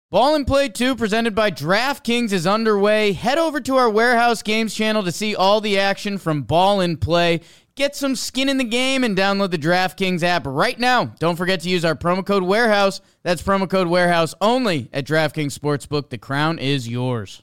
Ball and Play 2 presented by DraftKings is underway. Head over to our Warehouse Games channel to see all the action from Ball and Play. Get some skin in the game and download the DraftKings app right now. Don't forget to use our promo code Warehouse. That's promo code Warehouse only at DraftKings Sportsbook. The crown is yours.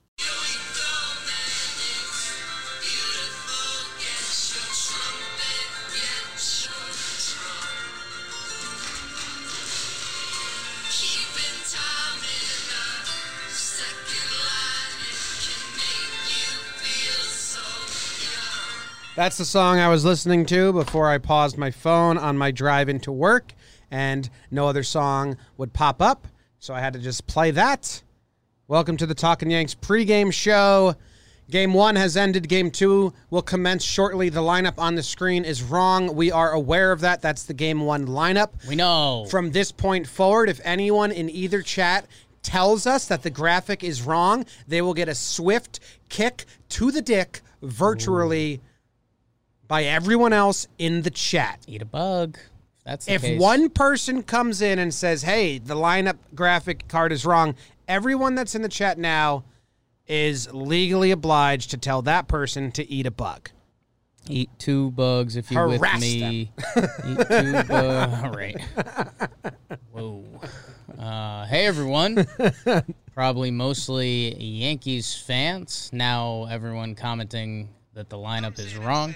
That's the song I was listening to before I paused my phone on my drive into work, and no other song would pop up, so I had to just play that. Welcome to the Talkin' Yanks pregame show. Game 1 has ended. Game 2 will commence shortly. The lineup on the screen is wrong. We are aware of that. That's the Game 1 lineup. We know. From this point forward, if anyone in either chat tells us that the graphic is wrong, they will get a swift kick to the dick virtually by everyone else in the chat. Eat a bug. That's the if case. one person comes in and says, hey, the lineup graphic card is wrong, everyone that's in the chat now is legally obliged to tell that person to eat a bug. Eat 2 bugs if you're with me. Eat 2 bugs. All right. Whoa. Hey, everyone. Probably mostly Yankees fans. Now everyone commenting that the lineup is wrong.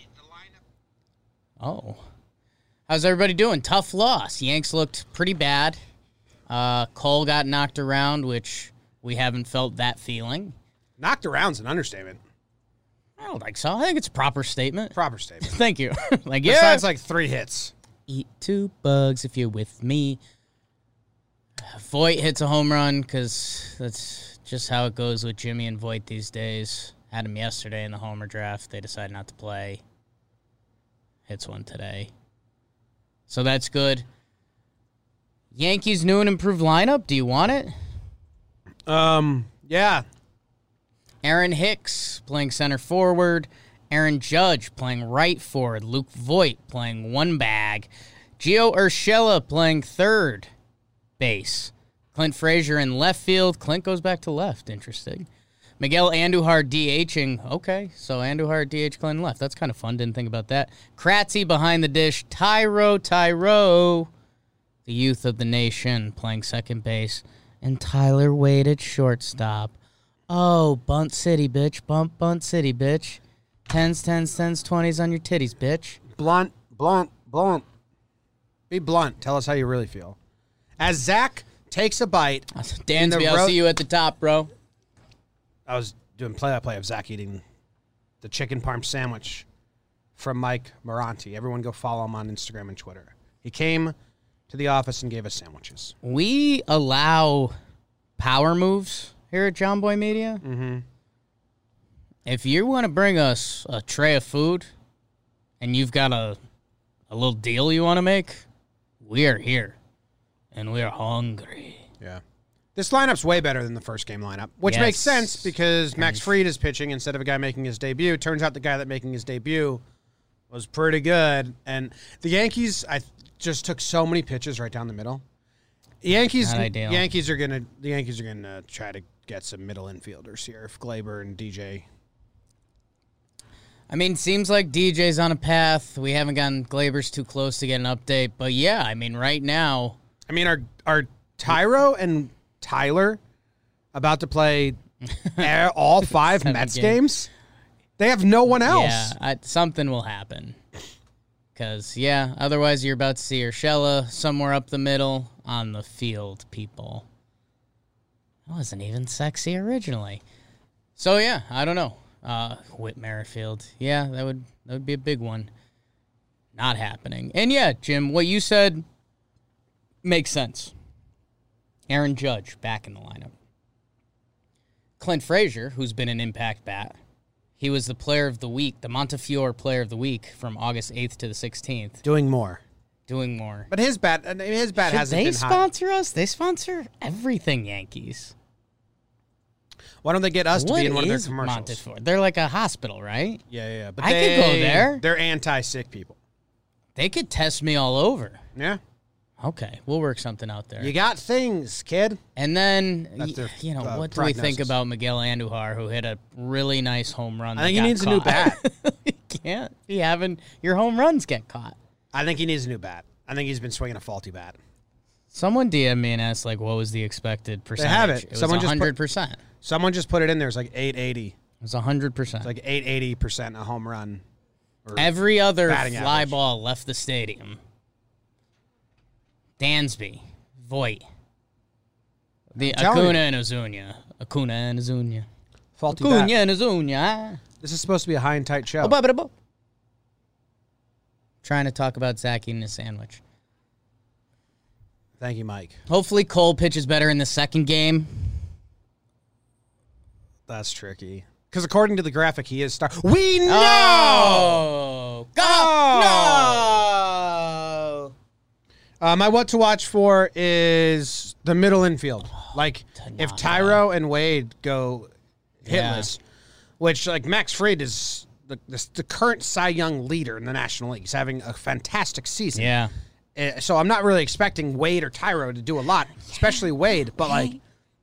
Oh. How's everybody doing? Tough loss. Yanks looked pretty bad. Cole got knocked around, which we haven't felt that feeling. Knocked around's an understatement. I don't think so. I think it's a proper statement. Proper statement. Thank you. Like, Besides like 3 hits. Eat 2 bugs if you're with me. Voit hits a home run because that's just how it goes with Jimmy and Voit these days. Had him yesterday in the homer draft. They decided not to play. Hits one today. So that's good. Yankees' new and improved lineup. Do you want it? Yeah. Aaron Hicks playing center forward. Aaron Judge playing right forward. Luke Voit playing one bag. Gio Urshela playing third base. Clint Frazier in left field. Clint goes back to left. Interesting. Miguel Andujar DHing. Okay, so Andujar DH Clint left. That's kind of fun. Didn't think about that. Kratzy behind the dish. Tyro, the youth of the nation, playing second base. And Tyler Wade at shortstop. Oh, bunt city, bitch. Bunt city, bitch. 10s, 20s on your titties, bitch. Blunt. Be blunt. Tell us how you really feel. As Zach takes a bite. Dansby, I'll see you at the top, bro. I was doing play-by-play of Zach eating the chicken parm sandwich from Mike Moranti. Everyone go follow him on Instagram and Twitter. He came to the office and gave us sandwiches. We allow power moves here at John Boy Media. Mm-hmm. If you want to bring us a tray of food and you've got a little deal you want to make, we are here. And we are hungry. Yeah. This lineup's way better than the first game lineup, which makes sense because Max Fried is pitching instead of a guy making his debut. Turns out the guy that making his debut was pretty good. And the Yankees, I just took so many pitches right down the middle. The Yankees are gonna try to get some middle infielders here if Gleyber and DJ. I mean, seems like DJ's on a path. We haven't gotten Gleyber's too close to get an update, but yeah, I mean, right now. I mean, are Tyro and Tyler about to play all 5 Mets games? They have no one else. Yeah, something will happen. Because, yeah, otherwise you're about to see Urshela somewhere up the middle on the field, people. That wasn't even sexy originally. So, yeah, I don't know. Whit Merrifield. Yeah, that would be a big one. Not happening. And, yeah, Jim, what you said makes sense. Aaron Judge back in the lineup. Clint Frazier, who's been an impact bat. He was the player of the week, the Montefiore player of the week from August 8th to the 16th. Doing more. But his bat hasn't been hot. They sponsor us? They sponsor everything Yankees. Why don't they get us to be in one of their commercials? Montefiore? They're like a hospital, right? Yeah. But I could go there. They're anti-sick people. They could test me all over. Yeah. Okay, we'll work something out there. You got things, kid. And then, That's their, what do we think prognosis. about Miguel Andujar, who hit a really nice home run? I think he needs a new bat. You can't be having your home runs get caught. I think he needs a new bat. I think he's been swinging a faulty bat. Someone DM me and asked, like, what was the expected percentage? They have it. It was Someone just 100%. Someone just put it in there. It's like 880. It was 100%. It's like 880% a home run. Or Every other batting fly average. ball left the stadium. Dansby, Voit, the telling Acuna you. and Ozuna. Acuna and Ozuna. Faulty Acuna bat. and Ozuna. This is supposed to be a high and tight show. Trying to talk about Zach eating a sandwich. Thank you, Mike. Hopefully Cole pitches better in the second game. That's tricky. Because according to the graphic, he is We know! Oh! Go! Oh! No! My what to watch for is the middle infield. Like, if Tyro and Wade go hitless, which, like, Max Fried is the current Cy Young leader in the National League. He's having a fantastic season. Yeah. So I'm not really expecting Wade or Tyro to do a lot, especially Wade, but, like,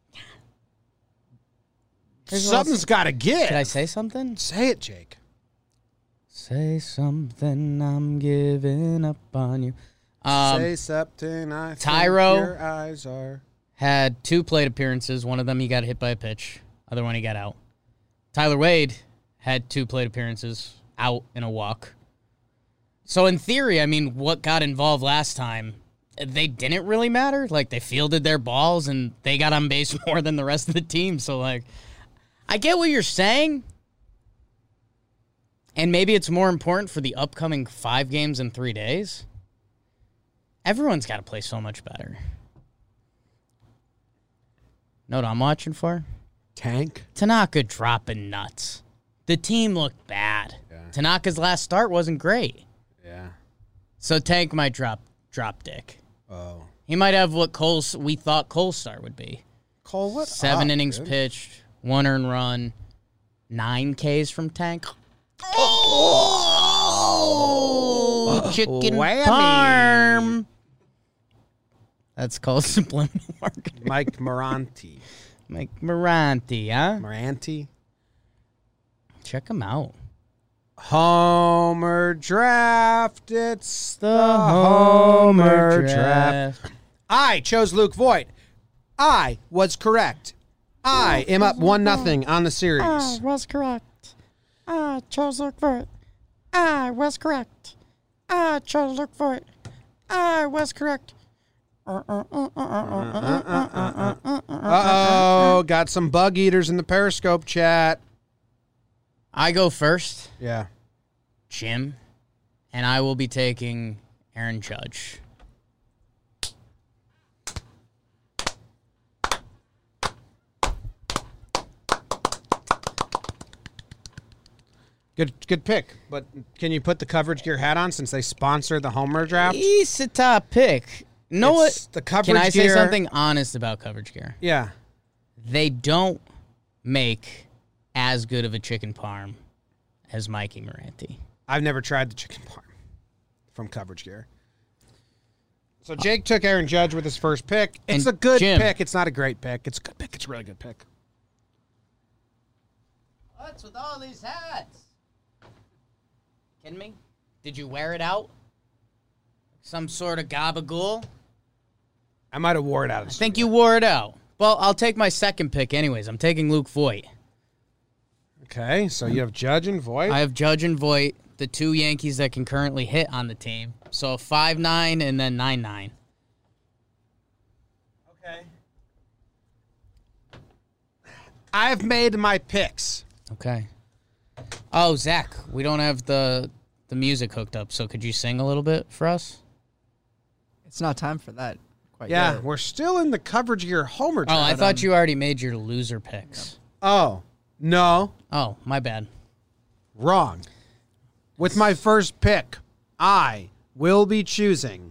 something's got to give. Did I say something? Say it, Jake. Say something, I'm giving up on you. Say something, I Tyro think your eyes are. Had 2 plate appearances. One of them he got hit by a pitch. Other one he got out. Tyler Wade had 2 plate appearances, out in a walk. So in theory, I mean, what got involved last time, they didn't really matter. Like, they fielded their balls and they got on base more than the rest of the team. So, like, I get what you're saying. And maybe it's more important for the upcoming 5 games in 3 days. Everyone's got to play so much better. Know what I'm watching for? Tank. Tanaka dropping nuts. The team looked bad. Yeah. Tanaka's last start wasn't great. Yeah. So Tank might drop dick. Oh. He might have what we thought Cole's start would be. Cole, what? 7 innings dude? pitched, 1 earned run, 9 Ks from Tank. Oh! Chicken Whammy. parm. That's called subliminal marketing. Mike Moranti. Mike Moranti, huh? Moranti. Check him out. Homer draft. It's the Homer draft. I chose Luke Voigt. I was correct. I am up 1-0 on the series. I was correct. I chose Luke Voigt. I was correct. I chose Luke Voigt. I was correct. Uh-oh. Got some bug eaters in the Periscope chat. I go first, Yeah. Jim, and I will be taking Aaron Judge. Good pick. But can you put the Coverage Gear hat on since they sponsor the Homer draft? He's a top pick. Know It's what? the Coverage Can I say Gear- something honest about Coverage Gear? Yeah. They don't make as good of a chicken parm as Mikey Moranti. I've never tried the chicken parm from Coverage Gear. So Jake took Aaron Judge with his first pick. It's And a good Jim. pick. It's not a great pick. It's a good pick. It's a really good pick. What's with all these hats? Kidding me? Did you wear it out? Some sort of gabagool? I might have wore it out. I think you wore it out. Well, I'll take my second pick anyways. I'm taking Luke Voigt. Okay, so you have Judge and Voigt. I have Judge and Voigt, the 2 Yankees that can currently hit on the team. So 5-9 and then 9-9. Okay. I've made my picks. Okay. Oh, Zach, we don't have the music hooked up, so could you sing a little bit for us? It's not time for that quite Yeah, yet. we're still in the Coverage Gear Homer Oh, draft. I thought you already made your loser picks. Oh, no. Oh, my bad. Wrong. With my first pick, I will be choosing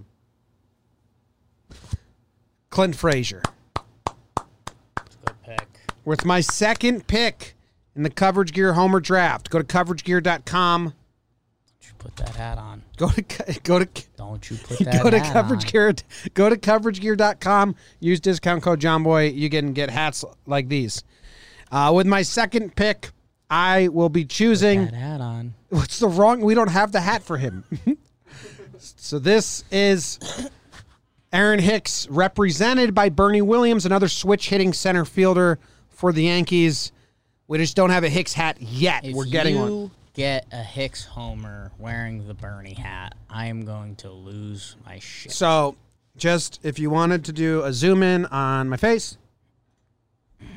Clint Frazier. Good pick. With my second pick in the Coverage Gear Homer draft, go to coveragegear.com. you put that hat on. Go to Don't you put that go to hat Coverage on. Gear. Go to coveragegear.com. Use discount code JohnBoy. You can get hats like these. With my second pick, I will be choosing. That hat on. What's the wrong? We don't have the hat for him. So this is Aaron Hicks, represented by Bernie Williams, another switch hitting center fielder for the Yankees. We just don't have a Hicks hat yet. If We're getting you one. get a Hicks homer wearing the Bernie hat, I am going to lose my shit. So, just if you wanted to do a zoom in on my face. Am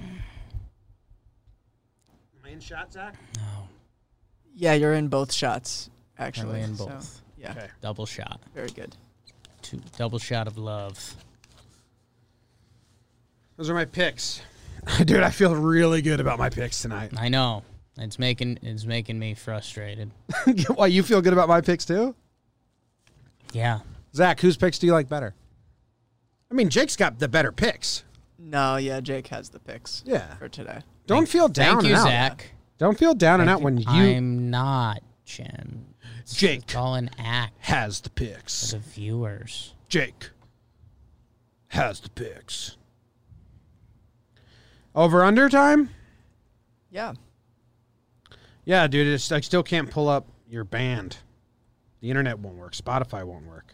I in shot, Zach? Yeah, you're in both shots, actually. Really in so, both. yeah, Okay. Double shot. very good. Double shot of love. Those are my picks. Dude, I feel really good about my picks tonight. I know. It's making me frustrated. Why, you feel good about my picks too? Yeah. Zach, whose picks do you like better? I mean, Jake's got the better picks. No, yeah, Jake has the picks Yeah. for today. Don't feel down Thank you, and out. Zach. Don't feel down and out when you I'm not, Jim. Jake It's all an act has the for picks. the viewers. Jake has the picks. Over under time? Yeah. Yeah, dude, I still can't pull up your band. The internet won't work. Spotify won't work.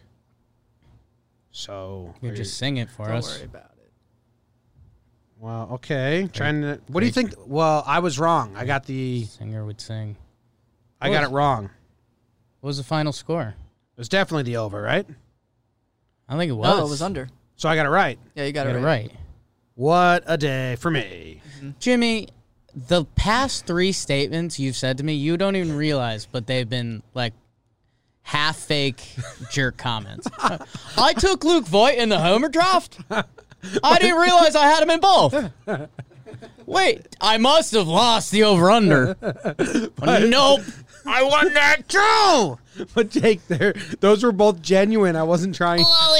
So You just sing it for Don't us. worry about it. well, okay. Trying to. What do you think? Well, I was wrong. I got Singer would sing. I got it wrong. What was the final score? It was definitely the over, right? I think it was. No, it was under. So I got it right. Yeah, you got Got it it right. right. What a day for me. Jimmy, the past 3 statements you've said to me, you don't even realize, but they've been like half fake jerk comments. I took Luke Voigt in the homer draft. I didn't realize I had him in both. Wait, I must have lost the over-under. Nope. I won that too. But Jake, those were both genuine. I wasn't trying.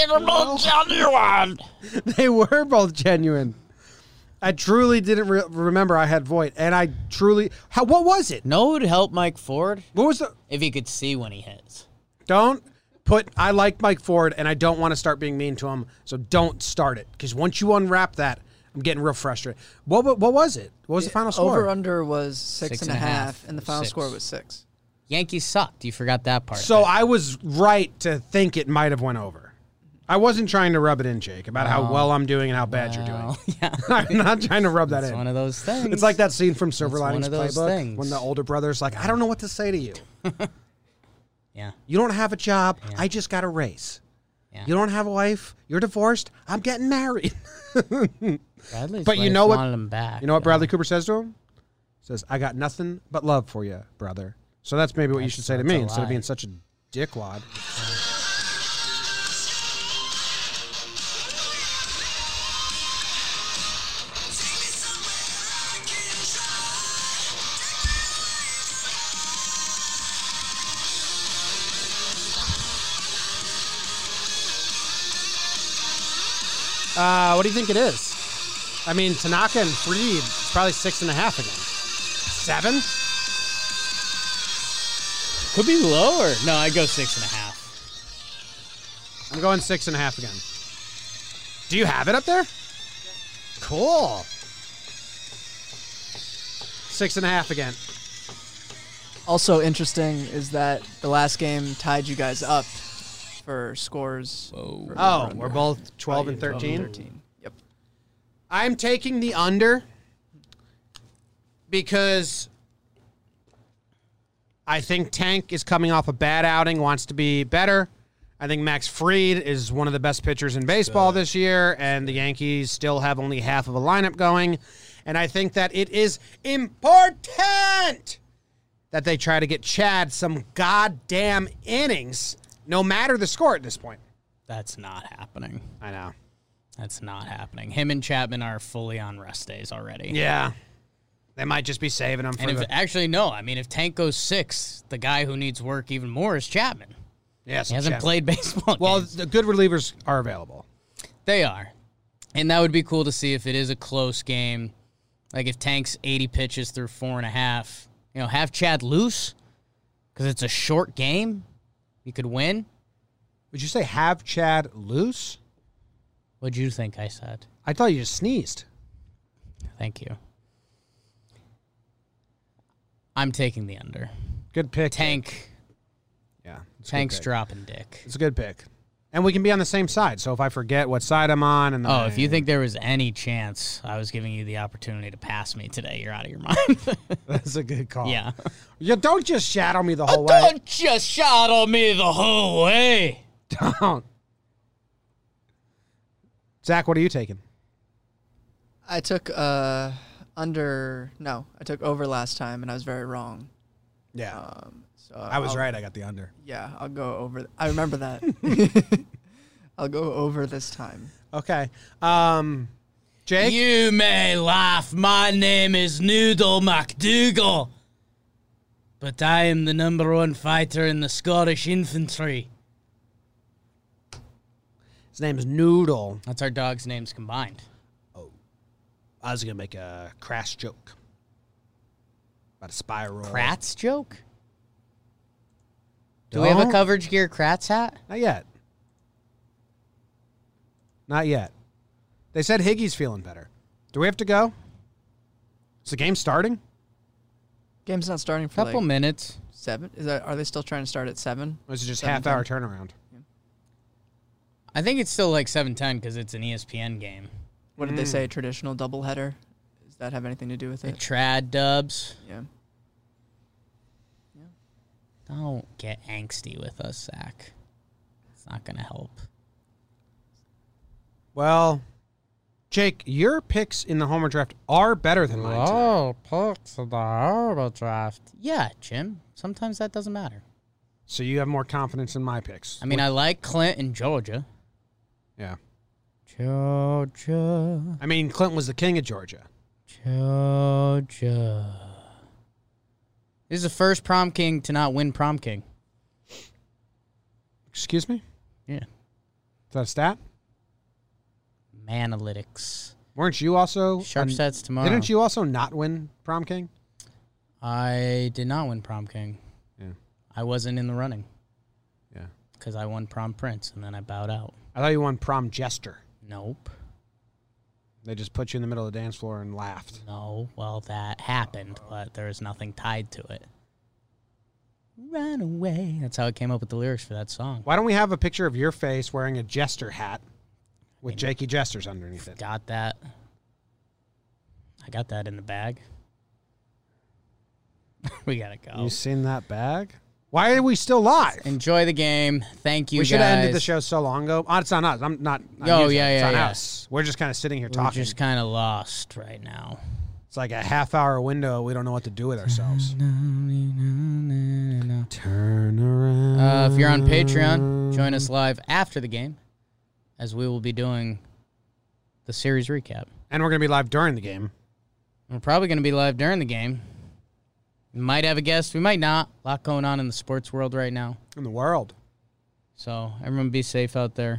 They were both genuine. I truly didn't remember I had Voight, and I truly. What was it? No, it would help Mike Ford What was the? if he could see when he hits. Don't put. I like Mike Ford, and I don't want to start being mean to him. So don't start it, because once you unwrap that, I'm getting real frustrated. What was it? What was the final score? Over under was 6.5, and the final 6. score was 6. Yankees sucked. You forgot that part. So I was right to think it might have went over. I wasn't trying to rub it in, Jake, about how well I'm doing and how bad you're doing. Well, yeah. I'm not trying to rub that It's in. one of those things. It's like that scene from Silver It's one Linings of those Playbook things. when the older brother's like, I don't know what to say to you. Yeah. You don't have a job. I just got a raise. Yeah. You don't have a wife. You're divorced. I'm getting married. Bradley's But you wife know what- wanted him back. You know what Bradley Cooper says to him? Says, I got nothing but love for you, brother. So that's maybe what you should say to That's me a instead of lie. being such a dickwad. What do you think it is? I mean, Tanaka and Fried, it's probably 6.5 again. 7? Could be lower. No, I go 6.5. I'm going 6.5 again. Do you have it up there? Cool. 6.5 again. Also interesting is that the last game tied you guys up for scores. Whoa. for Oh, over-under. we're both 12 and 12 13? 13. Yep. I'm taking the under because I think Tank is coming off a bad outing, wants to be better. I think Max Fried is one of the best pitchers in baseball this year, and the Yankees still have only half of a lineup going. And I think that it is important that they try to get Chad some goddamn innings, no matter the score at this point. That's not happening. I know. That's not happening. Him and Chapman are fully on rest days already. Yeah. They might just be saving him for And if the... actually no, I mean if Tank goes 6, the guy who needs work even more is Chapman. Yes, He hasn't played baseball. Well, games. the good relievers are available. They are. And that would be cool to see if it is a close game. Like if Tank's 80 pitches through 4.5, have Chad loose Because it's a short game. You could win. Would you say have Chad loose? What'd you think I said? I thought you just sneezed. Thank you. I'm taking the under. Good pick. Tank. Yeah. it's a good Tank's pick. dropping dick. It's a good pick. And we can be on the same side. So if I forget what side I'm on, and then Oh, if you think there was any chance I was giving you the opportunity to pass me today, you're out of your mind. that's a good call. Yeah. You don't just shadow me the whole way. Don't just shadow me the whole way. Don't. Zach, what are you taking? I took under. No, I took over last time, and I was very wrong. Yeah. So I was right. I got the under. Yeah, I'll go over. I remember that. I'll go over this time. Okay. Jake? You may laugh. My name is Noodle MacDougall. But I am the #1 fighter in the Scottish infantry. His name is Noodle. That's our dogs' names combined. I was going to make a crass joke about a spiral. Kratz joke? Do we have a Don't. coverage gear Kratz hat? Not yet. Not yet. They said Higgy's feeling better. Do we have to go? Is the game starting? Game's not starting for Couple like minutes. 7. Are they still trying to start at 7? Or is it just 7:10? half-hour turnaround? I think it's still like 7:10 because it's an ESPN game. What did they say? Traditional doubleheader? Does that have anything to do with The it? trad dubs. Yeah. Don't get angsty with us, Zach. It's not going to help. Well, Jake, your picks in the Homer draft are better than mine today. picks in the Homer draft. Yeah, Jim. Sometimes that doesn't matter. So you have more confidence in my picks. I mean, I like Clint in Georgia. Yeah. Georgia. I mean, Clinton was the king of Georgia. Georgia. This is the first prom king to not win prom king. Excuse me? Yeah. Is that a stat? Manalytics. Weren't you also... Sharp sets tomorrow. Didn't you also not win prom king? I did not win prom king. Yeah. I wasn't in the running Yeah. because I won prom prince and then I bowed out. I thought you won prom jester. Nope. They just put you in the middle of the dance floor and laughed. No. Well, that happened, but there was nothing tied to it. Run away. That's how I came up with the lyrics for that song. Why don't we have a picture of your face wearing a jester hat with Jakey Jesters underneath it? Got that. I got that in the bag. We gotta go. You seen that bag? Why are we still live? Enjoy the game. Thank you, We guys. should have ended the show so long ago. Oh, it's on us. I'm not. Oh, you, yeah, it's yeah, on yeah. us. We're just kind of sitting here We're talking. just kind of lost right now. It's like a half-hour window. We don't know what to do with ourselves. Turn around. If you're on Patreon, join us live after the game, as we will be doing the series recap. And we're going to be live during the game. We're probably going to be live during the game. We might have a guest. We might not. A lot going on in the sports world right now. In the world. So everyone be safe out there.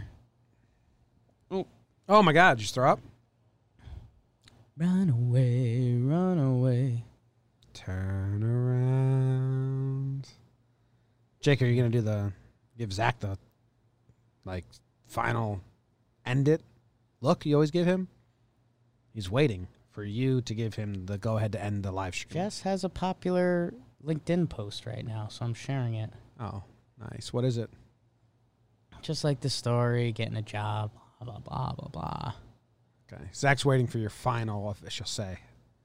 Oh, my God. Did you throw up? Run away, run away. Turn around. Jake, are you going to give Zach the, final end it look you always give him? He's waiting for you to give him the go-ahead to end the live stream. Jess has a popular LinkedIn post right now, so I'm sharing it. Oh, nice. What is it? Just like the story, getting a job, blah, blah, blah, blah, blah. Okay. Zach's waiting for your final official say.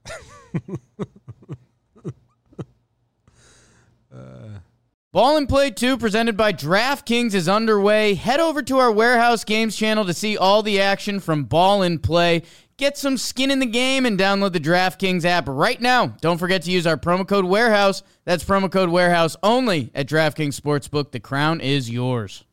Ball and Play 2 presented by DraftKings is underway. Head over to our Warehouse Games channel to see all the action from Ball and Play. Get some skin in the game and download the DraftKings app right now. Don't forget to use our promo code Warehouse. That's promo code Warehouse only at DraftKings Sportsbook. The crown is yours.